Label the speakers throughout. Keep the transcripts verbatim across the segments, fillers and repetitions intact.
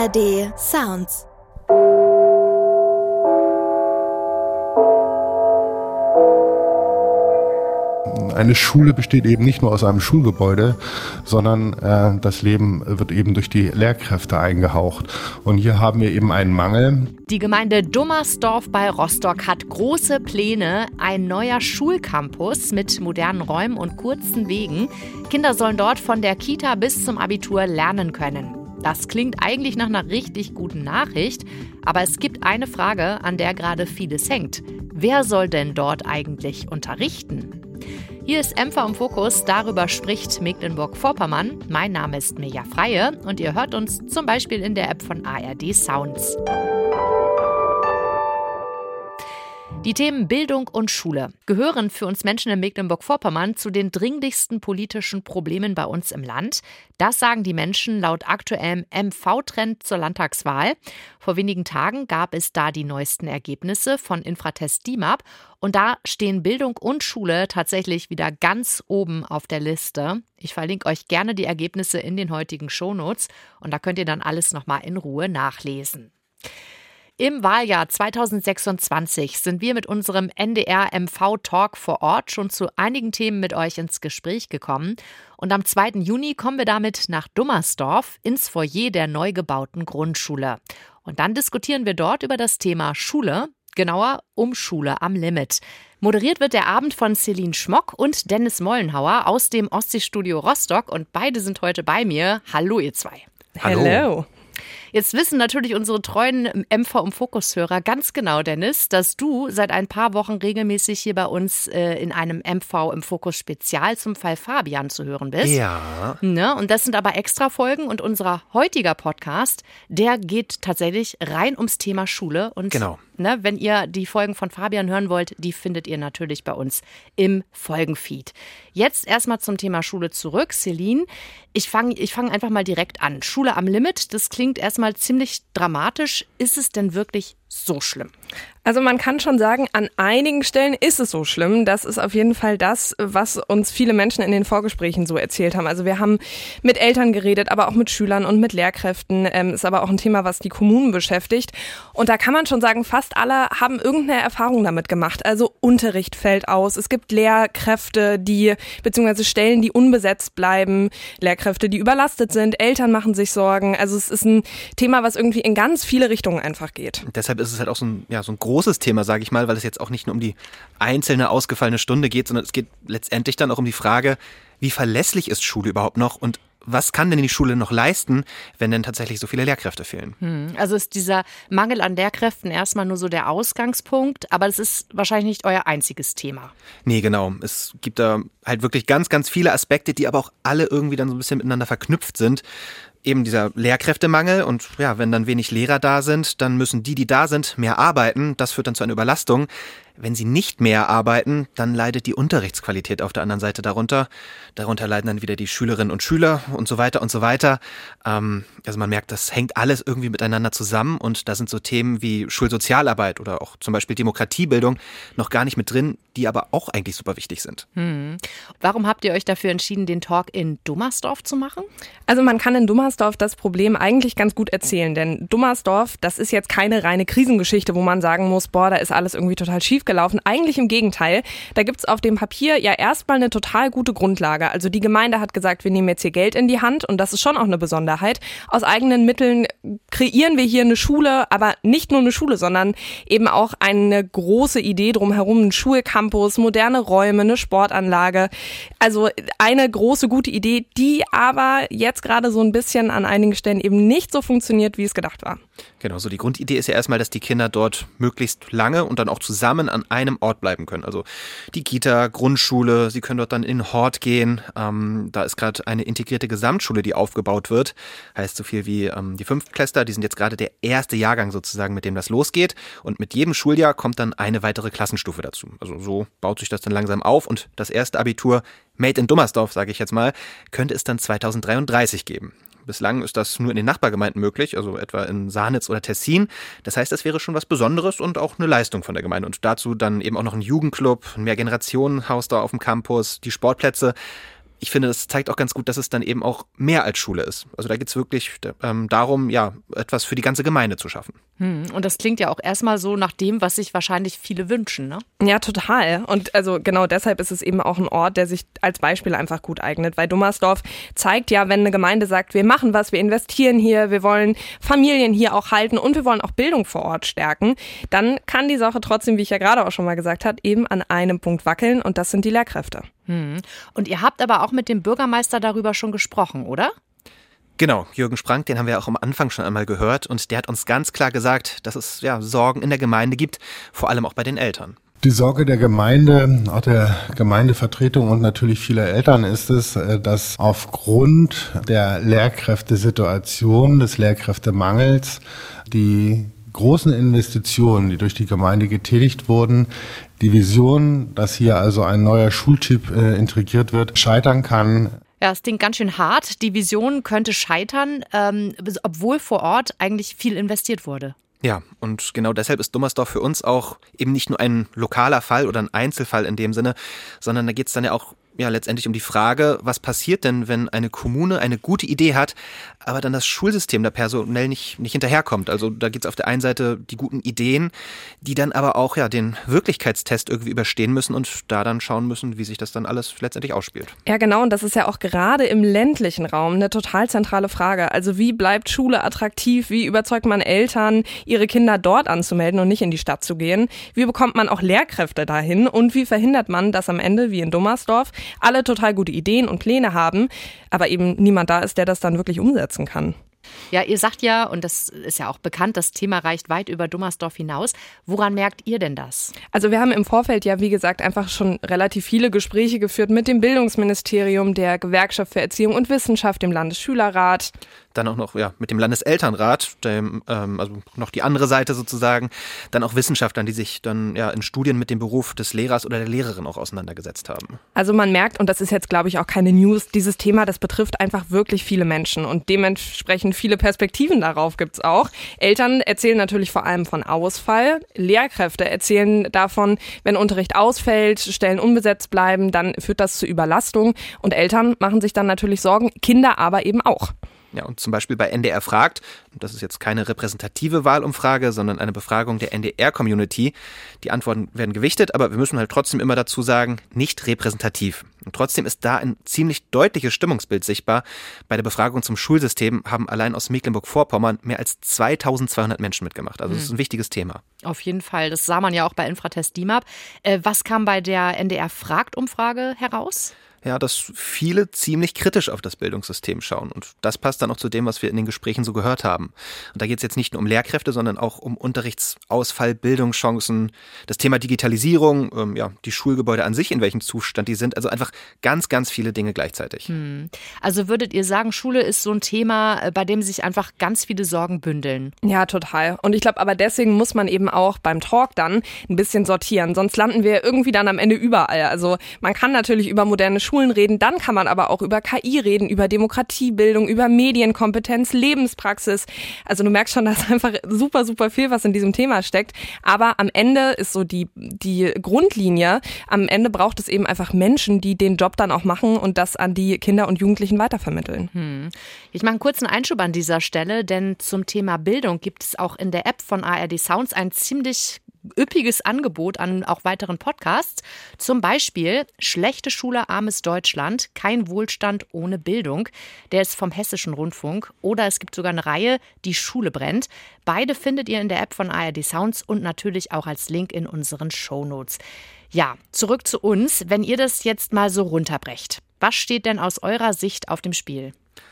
Speaker 1: A R D Sounds.
Speaker 2: Eine Schule besteht eben nicht nur aus einem Schulgebäude, sondern äh, das Leben wird eben durch die Lehrkräfte eingehaucht. Und hier haben wir eben einen Mangel.
Speaker 3: Die Gemeinde Dummersdorf bei Rostock hat große Pläne. Ein neuer Schulcampus mit modernen Räumen und kurzen Wegen. Kinder sollen dort von der Kita bis zum Abitur lernen können. Das klingt eigentlich nach einer richtig guten Nachricht, aber es gibt eine Frage, an der gerade vieles hängt. Wer soll denn dort eigentlich unterrichten? Hier ist M V im Fokus, darüber spricht Mecklenburg-Vorpommern. Mein Name ist Mirja Freie und ihr hört uns zum Beispiel in der App von A R D Sounds. Die Themen Bildung und Schule gehören für uns Menschen in Mecklenburg-Vorpommern zu den dringlichsten politischen Problemen bei uns im Land. Das sagen die Menschen laut aktuellem M V-Trend zur Landtagswahl. Vor wenigen Tagen gab es da die neuesten Ergebnisse von Infratest D I M A P und da stehen Bildung und Schule tatsächlich wieder ganz oben auf der Liste. Ich verlinke euch gerne die Ergebnisse in den heutigen Shownotes und da könnt ihr dann alles nochmal in Ruhe nachlesen. Im Wahljahr zweitausendsechsundzwanzig sind wir mit unserem N D R M V-Talk vor Ort schon zu einigen Themen mit euch ins Gespräch gekommen. Und am zweiten Juni kommen wir damit nach Dummersdorf ins Foyer der neu gebauten Grundschule. Und dann diskutieren wir dort über das Thema Schule, genauer um Schule am Limit. Moderiert wird der Abend von Celine Schmock und Dennis Mollenhauer aus dem Ostseestudio Rostock. Und beide sind heute bei mir. Hallo ihr zwei.
Speaker 4: Hallo. Hello.
Speaker 3: Jetzt wissen natürlich unsere treuen M V im Fokus-Hörer ganz genau, Dennis, dass du seit ein paar Wochen regelmäßig hier bei uns äh, in einem M V im Fokus-Spezial zum Fall Fabian zu hören bist.
Speaker 4: Ja.
Speaker 3: Ne? Und das sind aber extra Folgen und unser heutiger Podcast, der geht tatsächlich rein ums Thema Schule. Und
Speaker 4: genau.
Speaker 3: Ne, wenn ihr die Folgen von Fabian hören wollt, die findet ihr natürlich bei uns im Folgenfeed. Jetzt erstmal zum Thema Schule zurück. Celine, ich fange ich fang einfach mal direkt an. Schule am Limit, das klingt erstmal ziemlich dramatisch. Ist es denn wirklich so schlimm?
Speaker 4: Also man kann schon sagen, an einigen Stellen ist es so schlimm. Das ist auf jeden Fall das, was uns viele Menschen in den Vorgesprächen so erzählt haben. Also wir haben mit Eltern geredet, aber auch mit Schülern und mit Lehrkräften. Ähm, ist aber auch ein Thema, was die Kommunen beschäftigt. Und da kann man schon sagen, fast alle haben irgendeine Erfahrung damit gemacht. Also Unterricht fällt aus. Es gibt Lehrkräfte, die, beziehungsweise Stellen, die unbesetzt bleiben. Lehrkräfte, die überlastet sind. Eltern machen sich Sorgen. Also es ist ein Thema, was irgendwie in ganz viele Richtungen einfach geht.
Speaker 5: Deshalb ist es halt auch so ein, ja, so ein großes Thema, sage ich mal, weil es jetzt auch nicht nur um die einzelne ausgefallene Stunde geht, sondern es geht letztendlich dann auch um die Frage, wie verlässlich ist Schule überhaupt noch und was kann denn die Schule noch leisten, wenn denn tatsächlich so viele Lehrkräfte fehlen?
Speaker 3: Hm, also ist dieser Mangel an Lehrkräften erstmal nur so der Ausgangspunkt, aber das ist wahrscheinlich nicht euer einziges Thema.
Speaker 5: Nee, genau. Es gibt da halt wirklich ganz, ganz viele Aspekte, die aber auch alle irgendwie dann so ein bisschen miteinander verknüpft sind. Eben dieser Lehrkräftemangel und ja, wenn dann wenig Lehrer da sind, dann müssen die, die da sind, mehr arbeiten. Das führt dann zu einer Überlastung. Wenn sie nicht mehr arbeiten, dann leidet die Unterrichtsqualität auf der anderen Seite darunter. Darunter leiden dann wieder die Schülerinnen und Schüler und so weiter und so weiter. Ähm, also man merkt, das hängt alles irgendwie miteinander zusammen und da sind so Themen wie Schulsozialarbeit oder auch zum Beispiel Demokratiebildung noch gar nicht mit drin, die aber auch eigentlich super wichtig sind.
Speaker 3: Hm. Warum habt ihr euch dafür entschieden, den Talk in Dummersdorf zu machen?
Speaker 4: Also man kann in Dummersdorf das Problem eigentlich ganz gut erzählen, denn Dummersdorf, das ist jetzt keine reine Krisengeschichte, wo man sagen muss, boah, da ist alles irgendwie total schief gelaufen. Eigentlich im Gegenteil. Da gibt's auf dem Papier ja erstmal eine total gute Grundlage. Also die Gemeinde hat gesagt, wir nehmen jetzt hier Geld in die Hand und das ist schon auch eine Besonderheit. Aus eigenen Mitteln kreieren wir hier eine Schule, aber nicht nur eine Schule, sondern eben auch eine große Idee drumherum, ein Schulcampus, moderne Räume, eine Sportanlage. Also eine große, gute Idee, die aber jetzt gerade so ein bisschen an einigen Stellen eben nicht so funktioniert, wie es gedacht war.
Speaker 5: Genau, so die Grundidee ist ja erstmal, dass die Kinder dort möglichst lange und dann auch zusammen an einem Ort bleiben können. Also die Kita, Grundschule, sie können dort dann in den Hort gehen. Ähm, da ist gerade eine integrierte Gesamtschule, die aufgebaut wird. Heißt so viel wie ähm, die Fünftklässler, die sind jetzt gerade der erste Jahrgang sozusagen, mit dem das losgeht. Und mit jedem Schuljahr kommt dann eine weitere Klassenstufe dazu. Also so baut sich das dann langsam auf und das erste Abitur, Made in Dummersdorf, sage ich jetzt mal, könnte es dann zweitausenddreiunddreißig geben. Bislang ist das nur in den Nachbargemeinden möglich, also etwa in Sahnitz oder Tessin. Das heißt, das wäre schon was Besonderes und auch eine Leistung von der Gemeinde. Und dazu dann eben auch noch ein Jugendclub, ein Mehrgenerationenhaus da auf dem Campus, die Sportplätze. ich finde, das zeigt auch ganz gut, dass es dann eben auch mehr als Schule ist. Also da geht es wirklich ähm, darum, ja, etwas für die ganze Gemeinde zu schaffen.
Speaker 3: Hm, und das klingt ja auch erstmal so nach dem, was sich wahrscheinlich viele wünschen, ne?
Speaker 4: Ja, total. Und also genau deshalb ist es eben auch ein Ort, der sich als Beispiel einfach gut eignet, weil Dummersdorf zeigt ja, wenn eine Gemeinde sagt, wir machen was, wir investieren hier, wir wollen Familien hier auch halten und wir wollen auch Bildung vor Ort stärken, dann kann die Sache trotzdem, wie ich ja gerade auch schon mal gesagt habe, eben an einem Punkt wackeln und das sind die Lehrkräfte.
Speaker 3: Hm. Und ihr habt aber auch mit dem Bürgermeister darüber schon gesprochen, oder?
Speaker 5: Genau, Jürgen Sprank, den haben wir auch am Anfang schon einmal gehört und der hat uns ganz klar gesagt, dass es ja Sorgen in der Gemeinde gibt, vor allem auch bei den Eltern.
Speaker 2: Die Sorge der Gemeinde, auch der Gemeindevertretung und natürlich vieler Eltern ist es, dass aufgrund der Lehrkräftesituation, des Lehrkräftemangels, die großen Investitionen, die durch die Gemeinde getätigt wurden, die Vision, dass hier also ein neuer Schultyp äh, integriert wird, scheitern kann.
Speaker 3: Ja, es klingt ganz schön hart. Die Vision könnte scheitern, ähm, obwohl vor Ort eigentlich viel investiert wurde.
Speaker 5: Ja, und genau deshalb ist Dummersdorf für uns auch eben nicht nur ein lokaler Fall oder ein Einzelfall in dem Sinne, sondern da geht es dann ja auch ja letztendlich um die Frage, was passiert denn, wenn eine Kommune eine gute Idee hat, aber dann das Schulsystem da personell nicht, nicht hinterherkommt. Also da geht es auf der einen Seite die guten Ideen, die dann aber auch ja den Wirklichkeitstest irgendwie überstehen müssen und da dann schauen müssen, wie sich das dann alles letztendlich ausspielt.
Speaker 4: Ja, genau. Und das ist ja auch gerade im ländlichen Raum eine total zentrale Frage. Also wie bleibt Schule attraktiv? Wie überzeugt man Eltern, ihre Kinder dort anzumelden und nicht in die Stadt zu gehen? Wie bekommt man auch Lehrkräfte dahin? Und wie verhindert man, dass am Ende, wie in Dummersdorf, alle total gute Ideen und Pläne haben, aber eben niemand da ist, der das dann wirklich umsetzen kann?
Speaker 3: Ja, ihr sagt ja, und das ist ja auch bekannt, das Thema reicht weit über Dummersdorf hinaus. Woran merkt ihr denn das?
Speaker 4: Also wir haben im Vorfeld ja, wie gesagt, einfach schon relativ viele Gespräche geführt mit dem Bildungsministerium, der Gewerkschaft für Erziehung und Wissenschaft, dem Landesschülerrat.
Speaker 5: Dann auch noch ja mit dem Landeselternrat, dem, ähm, also noch die andere Seite sozusagen, dann auch Wissenschaftlern, die sich dann ja in Studien mit dem Beruf des Lehrers oder der Lehrerin auch auseinandergesetzt haben.
Speaker 4: Also man merkt, und das ist jetzt glaube ich auch keine News, dieses Thema, das betrifft einfach wirklich viele Menschen und dementsprechend viele Perspektiven darauf gibt's auch. Eltern erzählen natürlich vor allem von Ausfall, Lehrkräfte erzählen davon, wenn Unterricht ausfällt, Stellen unbesetzt bleiben, dann führt das zu Überlastung und Eltern machen sich dann natürlich Sorgen, Kinder aber eben auch.
Speaker 5: Ja, und zum Beispiel bei N D R fragt, das ist jetzt keine repräsentative Wahlumfrage, sondern eine Befragung der N D R-Community. Die Antworten werden gewichtet, aber wir müssen halt trotzdem immer dazu sagen, nicht repräsentativ. Und trotzdem ist da ein ziemlich deutliches Stimmungsbild sichtbar. Bei der Befragung zum Schulsystem haben allein aus Mecklenburg-Vorpommern mehr als zweitausendzweihundert Menschen mitgemacht. Also das ist ein wichtiges Thema.
Speaker 3: Auf jeden Fall, das sah man ja auch bei Infratest D I M A P. Äh, was kam bei der N D R-Fragt-Umfrage heraus?
Speaker 5: Ja, dass viele ziemlich kritisch auf das Bildungssystem schauen. Und das passt dann auch zu dem, was wir in den Gesprächen so gehört haben. Und da geht es jetzt nicht nur um Lehrkräfte, sondern auch um Unterrichtsausfall, Bildungschancen, das Thema Digitalisierung, ähm, ja, die Schulgebäude an sich, in welchem Zustand die sind. Also einfach ganz, ganz viele Dinge gleichzeitig.
Speaker 3: Hm. Also würdet ihr sagen, Schule ist so ein Thema, bei dem sich einfach ganz viele Sorgen bündeln?
Speaker 4: Ja, total. Und ich glaube, aber deswegen muss man eben auch beim Talk dann ein bisschen sortieren. Sonst landen wir irgendwie dann am Ende überall. Also man kann natürlich über moderne Schulen reden, dann kann man aber auch über K I reden, über Demokratiebildung, über Medienkompetenz, Lebenspraxis. Also du merkst schon, da ist einfach super, super viel, was in diesem Thema steckt. Aber am Ende ist so die, die Grundlinie, am Ende braucht es eben einfach Menschen, die den Job dann auch machen und das an die Kinder und Jugendlichen weitervermitteln.
Speaker 3: Hm. Ich mache einen kurzen Einschub an dieser Stelle, denn zum Thema Bildung gibt es auch in der App von A R D Sounds ein ziemlich üppiges Angebot an auch weiteren Podcasts. Zum Beispiel Schlechte Schule, armes Deutschland, kein Wohlstand ohne Bildung. Der ist vom Hessischen Rundfunk. Oder es gibt sogar eine Reihe, Die Schule brennt. Beide findet ihr in der App von A R D Sounds und natürlich auch als Link in unseren Shownotes. Ja, zurück zu uns. Wenn ihr das jetzt mal so runterbrecht, was steht denn aus eurer Sicht auf dem Spiel?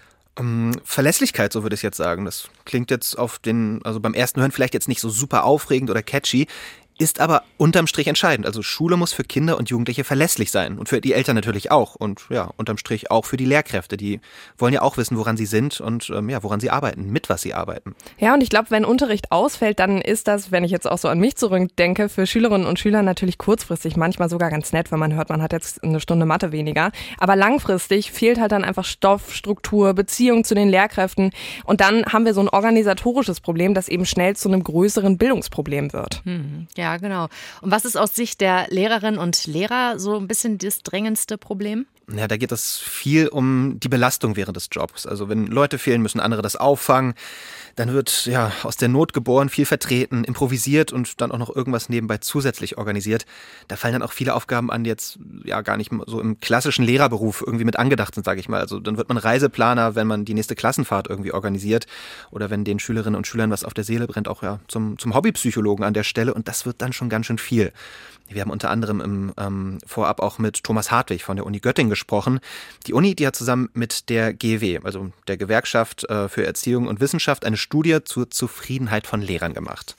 Speaker 5: Um, Verlässlichkeit, so würde ich jetzt sagen. Das klingt jetzt auf den, also beim ersten Hören vielleicht jetzt nicht so super aufregend oder catchy, ist aber unterm Strich entscheidend. Also Schule muss für Kinder und Jugendliche verlässlich sein und für die Eltern natürlich auch und ja, unterm Strich auch für die Lehrkräfte. Die wollen ja auch wissen, woran sie sind und ähm, ja, woran sie arbeiten, mit was sie arbeiten.
Speaker 4: Ja, und ich glaube, wenn Unterricht ausfällt, dann ist das, wenn ich jetzt auch so an mich zurückdenke, für Schülerinnen und Schüler natürlich kurzfristig manchmal sogar ganz nett, wenn man hört, man hat jetzt eine Stunde Mathe weniger. Aber langfristig fehlt halt dann einfach Stoff, Struktur, Beziehung zu den Lehrkräften und dann haben wir so ein organisatorisches Problem, das eben schnell zu einem größeren Bildungsproblem wird.
Speaker 3: Hm, ja, genau. Und was ist aus Sicht der Lehrerinnen und Lehrer so ein bisschen das drängendste Problem?
Speaker 5: Ja, da geht es viel um die Belastung während des Jobs. Also wenn Leute fehlen, müssen andere das auffangen. Dann wird ja aus der Not geboren, viel vertreten, improvisiert und dann auch noch irgendwas nebenbei zusätzlich organisiert. Da fallen dann auch viele Aufgaben an, die jetzt ja gar nicht so im klassischen Lehrerberuf irgendwie mit angedacht sind, sage ich mal. Also dann wird man Reiseplaner, wenn man die nächste Klassenfahrt irgendwie organisiert oder wenn den Schülerinnen und Schülern was auf der Seele brennt, auch ja zum, zum Hobbypsychologen an der Stelle. Und das wird dann schon ganz schön viel. Wir haben unter anderem im ähm, Vorab auch mit Thomas Hartwig von der Uni Göttingen gesprochen. Die Uni, die hat zusammen mit der G E W, also der Gewerkschaft äh, für Erziehung und Wissenschaft, eine Studie zur Zufriedenheit von Lehrern gemacht.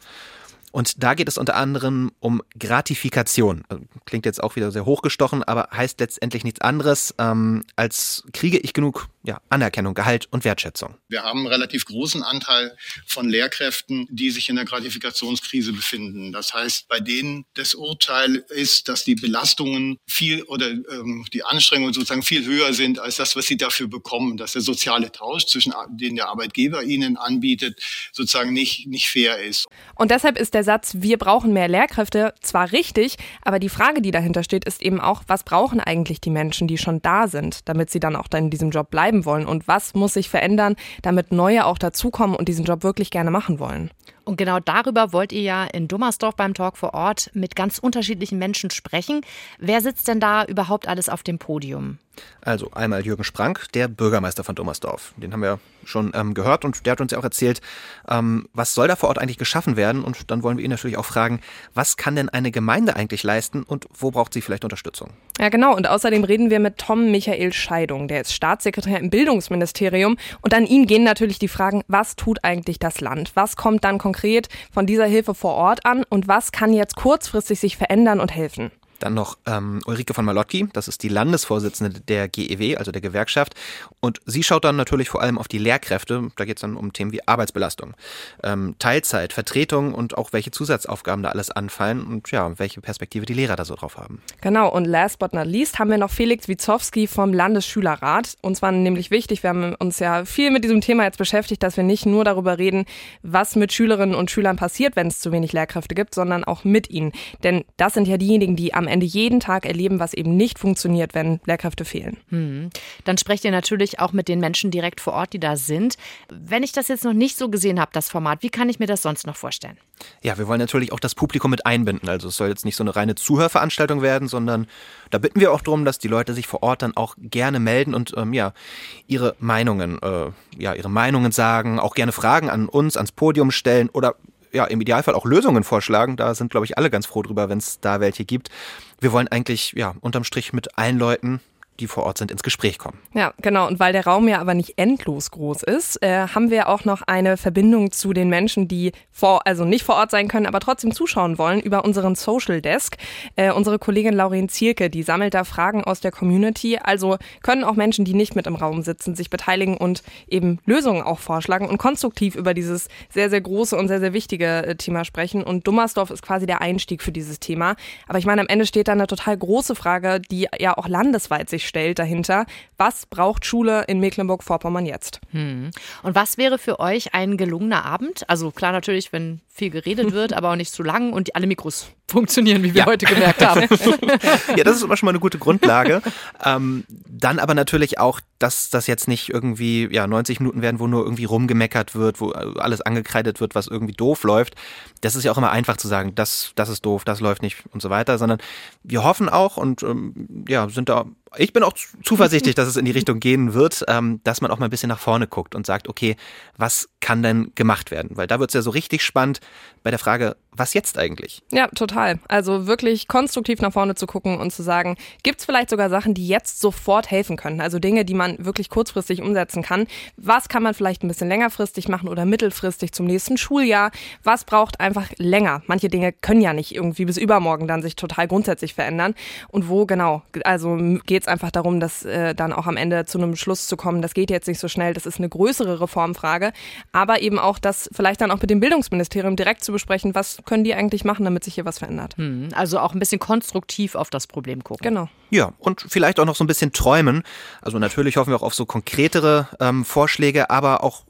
Speaker 5: Und da geht es unter anderem um Gratifikation. Klingt jetzt auch wieder sehr hochgestochen, aber heißt letztendlich nichts anderes, ähm, als kriege ich genug ja, Anerkennung, Gehalt und Wertschätzung.
Speaker 1: Wir haben einen relativ großen Anteil von Lehrkräften, die sich in der Gratifikationskrise befinden. Das heißt, bei denen das Urteil ist, dass die Belastungen viel oder ähm, die Anstrengungen sozusagen viel höher sind als das, was sie dafür bekommen. Dass der soziale Tausch, zwischen den der Arbeitgeber ihnen anbietet, sozusagen nicht, nicht fair ist.
Speaker 4: Und deshalb ist der Satz, wir brauchen mehr Lehrkräfte, zwar richtig, aber die Frage, die dahinter steht, ist eben auch, was brauchen eigentlich die Menschen, die schon da sind, damit sie dann auch dann in diesem Job bleiben wollen und was muss sich verändern, damit neue auch dazukommen und diesen Job wirklich gerne machen wollen.
Speaker 3: Und genau darüber wollt ihr ja in Dummersdorf beim Talk vor Ort mit ganz unterschiedlichen Menschen sprechen. Wer sitzt denn da überhaupt alles auf dem Podium?
Speaker 5: Also einmal Jürgen Sprank, der Bürgermeister von Dummersdorf. Den haben wir schon ähm, gehört und der hat uns ja auch erzählt, ähm, was soll da vor Ort eigentlich geschaffen werden. Und dann wollen wir ihn natürlich auch fragen, was kann denn eine Gemeinde eigentlich leisten und wo braucht sie vielleicht Unterstützung?
Speaker 4: Ja genau, und außerdem reden wir mit Tom Michael Scheidung, der ist Staatssekretär im Bildungsministerium. Und an ihn gehen natürlich die Fragen, was tut eigentlich das Land? Was kommt dann konkret von dieser Hilfe vor Ort an und was kann jetzt kurzfristig sich verändern und helfen?
Speaker 5: Dann noch ähm, Ulrike von Malotki, das ist die Landesvorsitzende der G E W, also der Gewerkschaft. Und sie schaut dann natürlich vor allem auf die Lehrkräfte. Da geht es dann um Themen wie Arbeitsbelastung, ähm, Teilzeit, Vertretung und auch welche Zusatzaufgaben da alles anfallen und ja, welche Perspektive die Lehrer da so drauf haben.
Speaker 4: Genau, und last but not least haben wir noch Felix Witzowski vom Landesschülerrat. Uns war nämlich wichtig, wir haben uns ja viel mit diesem Thema jetzt beschäftigt, dass wir nicht nur darüber reden, was mit Schülerinnen und Schülern passiert, wenn es zu wenig Lehrkräfte gibt, sondern auch mit ihnen. Denn das sind ja diejenigen, die am Ende jeden Tag erleben, was eben nicht funktioniert, wenn Lehrkräfte fehlen.
Speaker 3: Hm. Dann sprecht ihr natürlich auch mit den Menschen direkt vor Ort, die da sind. Wenn ich das jetzt noch nicht so gesehen habe, das Format, wie kann ich mir das sonst noch vorstellen?
Speaker 5: Ja, wir wollen natürlich auch das Publikum mit einbinden. Also es soll jetzt nicht so eine reine Zuhörveranstaltung werden, sondern da bitten wir auch darum, dass die Leute sich vor Ort dann auch gerne melden und ähm, ja ihre Meinungen, äh, ja ihre Meinungen sagen, auch gerne Fragen an uns, ans Podium stellen oder ja, im Idealfall auch Lösungen vorschlagen. Da sind, glaube ich, alle ganz froh drüber, wenn es da welche gibt. Wir wollen eigentlich, ja, unterm Strich mit allen Leuten, die vor Ort sind, ins Gespräch kommen.
Speaker 4: Ja, genau. Und weil der Raum ja aber nicht endlos groß ist, äh, haben wir auch noch eine Verbindung zu den Menschen, die vor, also nicht vor Ort sein können, aber trotzdem zuschauen wollen, über unseren Social Desk. Äh, unsere Kollegin Lauren Zielke, die sammelt da Fragen aus der Community. Also können auch Menschen, die nicht mit im Raum sitzen, sich beteiligen und eben Lösungen auch vorschlagen und konstruktiv über dieses sehr, sehr große und sehr, sehr wichtige äh, Thema sprechen. Und Dummersdorf ist quasi der Einstieg für dieses Thema. Aber ich meine, am Ende steht da eine total große Frage, die ja auch landesweit sich stellt dahinter. Was braucht Schule in Mecklenburg-Vorpommern jetzt?
Speaker 3: Hm. Und was wäre für euch ein gelungener Abend? Also klar natürlich, wenn viel geredet wird, aber auch nicht zu lang und alle Mikros funktionieren, wie wir ja. heute gemerkt haben.
Speaker 5: Ja, das ist immer schon mal eine gute Grundlage. Ähm, dann aber natürlich auch, dass das jetzt nicht irgendwie ja neunzig Minuten werden, wo nur irgendwie rumgemeckert wird, wo alles angekreidet wird, was irgendwie doof läuft. Das ist ja auch immer einfach zu sagen, das, das ist doof, das läuft nicht und so weiter, sondern wir hoffen auch und ähm, ja, sind da ich bin auch zuversichtlich, dass es in die Richtung gehen wird, ähm, dass man auch mal ein bisschen nach vorne guckt und sagt, okay, was kann denn gemacht werden? Weil da wird es ja so richtig spannend bei der Frage, was jetzt eigentlich?
Speaker 4: Ja, total. Also wirklich konstruktiv nach vorne zu gucken und zu sagen, gibt es vielleicht sogar Sachen, die jetzt sofort helfen können? Also Dinge, die man wirklich kurzfristig umsetzen kann. Was kann man vielleicht ein bisschen längerfristig machen oder mittelfristig zum nächsten Schuljahr? Was braucht einfach länger? Manche Dinge können ja nicht irgendwie bis übermorgen dann sich total grundsätzlich verändern. Und wo genau? Also geht es einfach darum, dass äh, dann auch am Ende zu einem Schluss zu kommen, das geht jetzt nicht so schnell, das ist eine größere Reformfrage, aber eben auch das vielleicht dann auch mit dem Bildungsministerium direkt zu besprechen, was können die eigentlich machen, damit sich hier was verändert.
Speaker 3: Hm, also auch ein bisschen konstruktiv auf das Problem gucken.
Speaker 4: Genau.
Speaker 5: Ja, und vielleicht auch noch so ein bisschen träumen. Also natürlich hoffen wir auch auf so konkretere ähm, Vorschläge, aber auch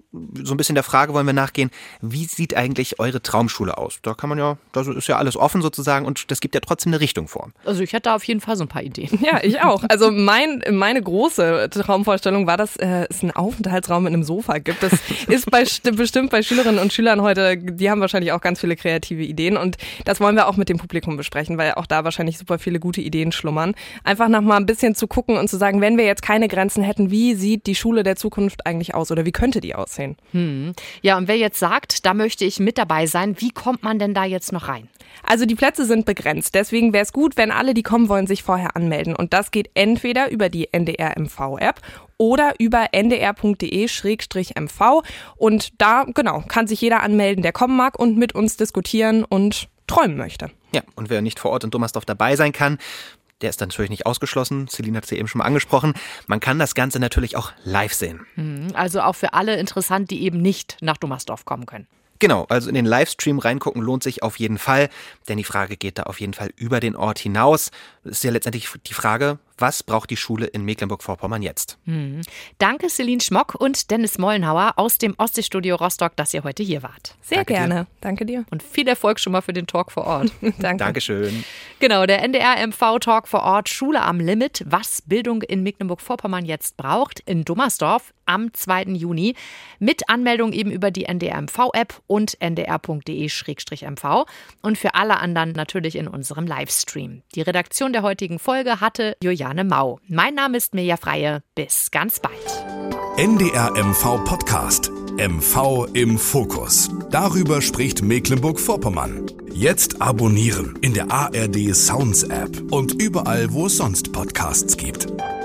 Speaker 5: so ein bisschen der Frage wollen wir nachgehen, wie sieht eigentlich eure Traumschule aus? Da kann man ja, da ist ja alles offen sozusagen und das gibt ja trotzdem eine Richtung vor.
Speaker 3: Also ich hätte auf jeden Fall so ein paar Ideen.
Speaker 4: Ja, ich auch. Also mein, meine große Traumvorstellung war, dass äh, es einen Aufenthaltsraum mit einem Sofa gibt. Das ist bei, bestimmt bei Schülerinnen und Schülern heute, die haben wahrscheinlich auch ganz viele kreative Ideen und das wollen wir auch mit dem Publikum besprechen, weil auch da wahrscheinlich super viele gute Ideen schlummern. Einfach noch mal ein bisschen zu gucken und zu sagen, wenn wir jetzt keine Grenzen hätten, wie sieht die Schule der Zukunft eigentlich aus oder wie könnte die aussehen?
Speaker 3: Hm. Ja, und wer jetzt sagt, da möchte ich mit dabei sein, wie kommt man denn da jetzt noch rein?
Speaker 4: Also die Plätze sind begrenzt, deswegen wäre es gut, wenn alle, die kommen wollen, sich vorher anmelden. Und das geht entweder über die N D R M V-App oder über n d r punkt d e slash m v. Und da, genau, kann sich jeder anmelden, der kommen mag und mit uns diskutieren und träumen möchte.
Speaker 5: Ja, und wer nicht vor Ort in Dummersdorf dabei sein kann, der ist dann natürlich nicht ausgeschlossen. Celine hat es ja eben schon mal angesprochen. Man kann das Ganze natürlich auch live sehen.
Speaker 3: Also auch für alle interessant, die eben nicht nach Dummersdorf kommen können.
Speaker 5: Genau, also in den Livestream reingucken lohnt sich auf jeden Fall, denn die Frage geht da auf jeden Fall über den Ort hinaus. Das ist ja letztendlich die Frage, was braucht die Schule in Mecklenburg-Vorpommern jetzt?
Speaker 3: Mhm. Danke Celine Schmock und Dennis Mollenhauer aus dem Ostseestudio Rostock, dass ihr heute hier wart.
Speaker 4: Sehr
Speaker 5: Danke
Speaker 4: gerne.
Speaker 5: dir.
Speaker 4: Danke dir.
Speaker 3: Und viel Erfolg schon mal für den Talk vor Ort.
Speaker 4: Danke.
Speaker 5: Dankeschön.
Speaker 3: Genau, der N D R M V-Talk vor Ort, Schule am Limit, was Bildung in Mecklenburg-Vorpommern jetzt braucht, in Dummersdorf am zweiten Juni. Mit Anmeldung eben über die N D R M V-App und n d r punkt d e slash m v und für alle anderen natürlich in unserem Livestream. Die Redaktion der heutigen Folge hatte Juliane Mau. Mein Name ist Mirja Freie. Bis ganz bald.
Speaker 6: N D R M V Podcast. M V im Fokus. Darüber spricht Mecklenburg-Vorpommern. Jetzt abonnieren in der A R D Sounds App und überall, wo es sonst Podcasts gibt.